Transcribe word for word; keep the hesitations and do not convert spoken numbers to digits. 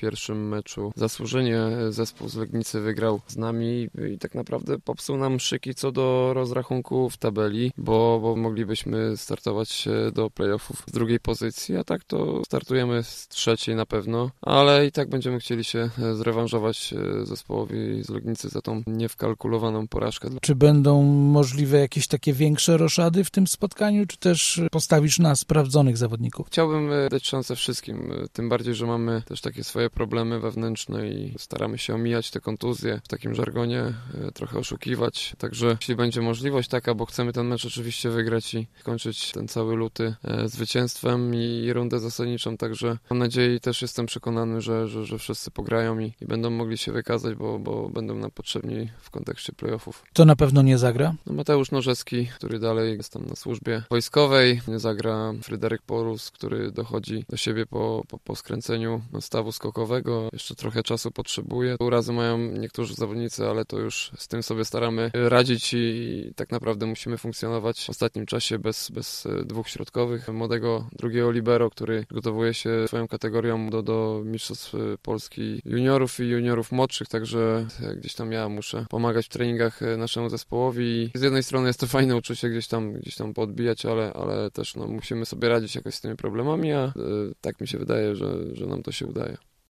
pierwszym meczu zasłużenie zespół z Legnicy wygrał z nami i tak naprawdę popsuł nam szyki co do rozrachunku w tabeli, bo, bo moglibyśmy startować do playoffów z drugiej pozycji, a tak to startujemy z trzeciej na pewno, ale i tak będziemy chcieli się zrewanżować zespołowi z Legnicy za tą niewkalkulowaną porażkę. Czy będą możliwe jakieś takie większe roszady w tym spotkaniu, czy też postawisz na sprawdzonych zawodników? Chciałbym dać szansę wszystkim, tym bardziej, że mamy też takie swoje problemy wewnętrzne i staramy się omijać te kontuzje, w takim żargonie trochę oszukiwać, także jeśli będzie możliwość taka, bo chcemy ten mecz oczywiście wygrać i kończyć ten cały luty zwycięstwem i rundę zasadniczą, także mam nadzieję i też jestem przekonany, że, że, że wszyscy pograją i, i będą mogli się wykazać, bo, bo będą nam potrzebni w kontekście playoffów. To na pewno nie zagra? No Mateusz Norzewski, który dalej jest tam na służbie wojskowej, nie zagra Fryderyk Porus, który dochodzi do siebie po, po, po skręceniu stawu skokowego, jeszcze trochę czasu potrzebuje. Urazy mają niektórzy zawodnicy, ale to już z tym sobie staramy radzić i tak naprawdę musimy funkcjonować w ostatnim czasie bez, bez dwóch środkowych. Młodego drugiego libero, który przygotowuje się swoją kategorią do, do Mistrzostw Polski juniorów i juniorów młodszych, także gdzieś tam ja muszę pomagać w treningach naszemu zespołowi. Z jednej strony jest to fajne uczucie gdzieś tam, gdzieś tam podbijać, ale, ale też no, musimy sobie radzić jakoś z tymi problemami, a y, tak mi się wydaje, że, że nam to się udaje.